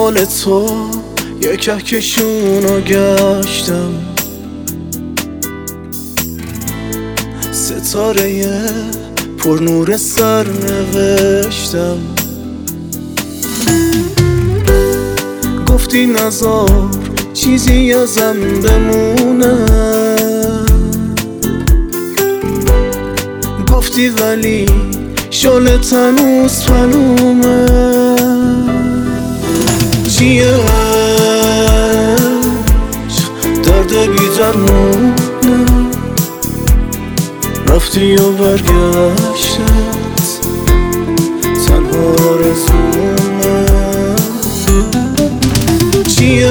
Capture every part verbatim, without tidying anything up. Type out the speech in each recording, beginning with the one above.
دنبال تو یک کهکشونو گشتم، ستاره پر نور سر نوشتم. گفتی نذار چیزی ازم بمونه، گفتی ولی شعله هنوز پلومه. چیه درد بی درمونه، رفتی و برگشتت تنها آرزومه. چیه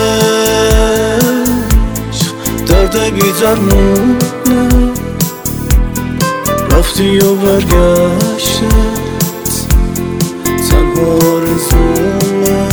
درد بی درمونه، رفتی و برگشتت تنها آرزومه.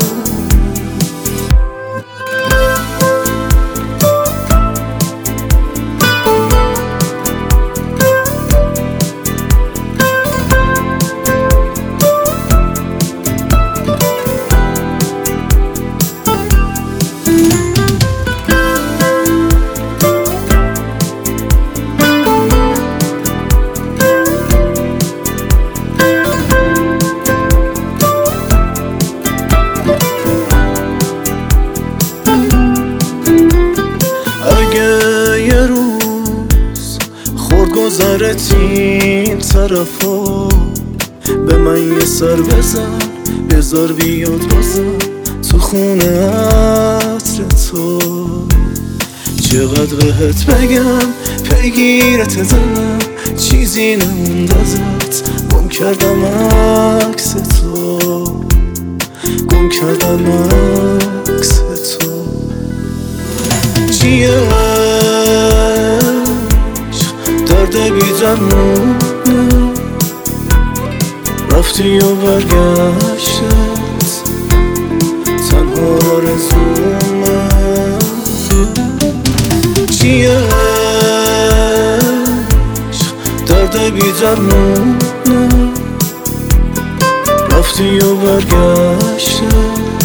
یه روز خورد گذرت این طرفا، به من یه سر بزن بذار بیاد بازم تو خونه عطر تو. چقدر بهت بگم پیگیرت دلم، چیزی نموند ازت، گم کردم عکس تو، گم کردم عکس تو. چیه درد بی درمونه، رفتی و برگشتت تنها آرزومه. چیه درد بی درمونه، رفتی و برگشتت